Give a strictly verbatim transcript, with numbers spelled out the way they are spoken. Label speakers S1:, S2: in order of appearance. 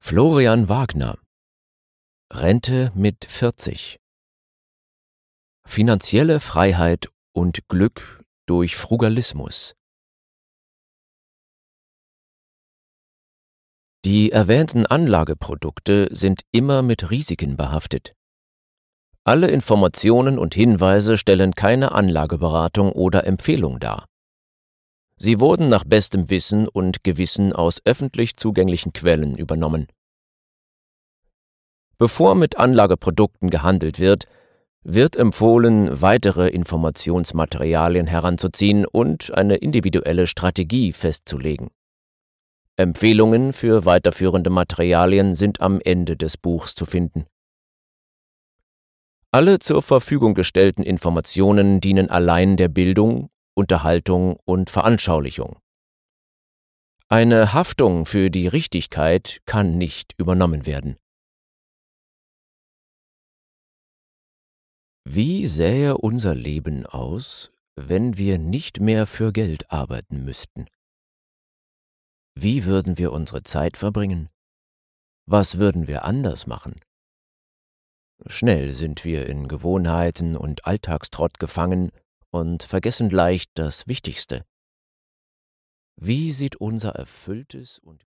S1: Florian Wagner. Rente mit vierzig. Finanzielle Freiheit und Glück durch Frugalismus. Die erwähnten Anlageprodukte sind immer mit Risiken behaftet. Alle Informationen und Hinweise stellen keine Anlageberatung oder Empfehlung dar. Sie wurden nach bestem Wissen und Gewissen aus öffentlich zugänglichen Quellen übernommen. Bevor mit Anlageprodukten gehandelt wird, wird empfohlen, weitere Informationsmaterialien heranzuziehen und eine individuelle Strategie festzulegen. Empfehlungen für weiterführende Materialien sind am Ende des Buchs zu finden. Alle zur Verfügung gestellten Informationen dienen allein der Bildung, Unterhaltung und Veranschaulichung. Eine Haftung für die Richtigkeit kann nicht übernommen werden. Wie sähe unser Leben aus, wenn wir nicht mehr für Geld arbeiten müssten? Wie würden wir unsere Zeit verbringen? Was würden wir anders machen? Schnell sind wir in Gewohnheiten und Alltagstrott gefangen und vergessen leicht das Wichtigste. Wie sieht unser erfülltes und